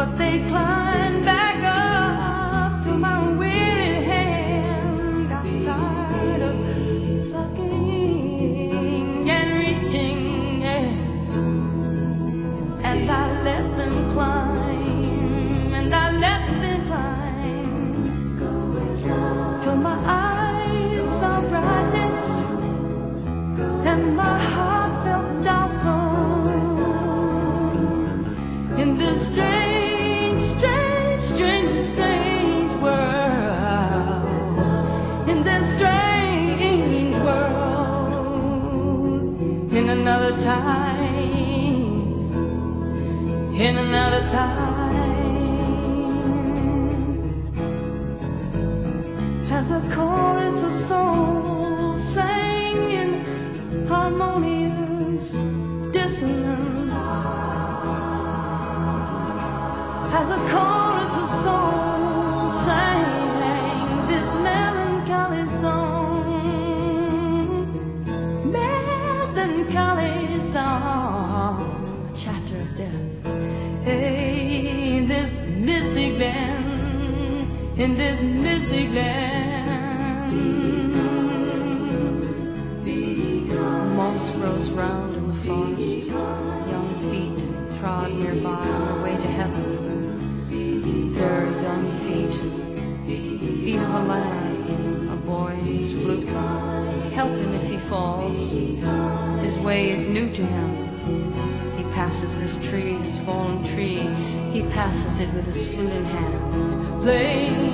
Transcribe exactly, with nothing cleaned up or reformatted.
but they climb back up to my weary hand. Got tired of plucking and reaching, yeah. And I let them climb, and I let them climb, till my eyes saw brightness and my heart felt docile in this strange, strange, strange, strange world. In this strange world. In another time, in another time, as a chorus of souls sang in harmonious dissonance, as a chorus of souls sang this melancholy song, melancholy song, the chatter of death. Hey, in this mystic land, in this mystic land, moss grows round in the forest, young feet trod nearby on their way to heaven. Their young feet, feet of a lad, a boy who's flute. Help him if he falls, his way is new to him. He passes this tree, this fallen tree, he passes it with his flute in hand, playing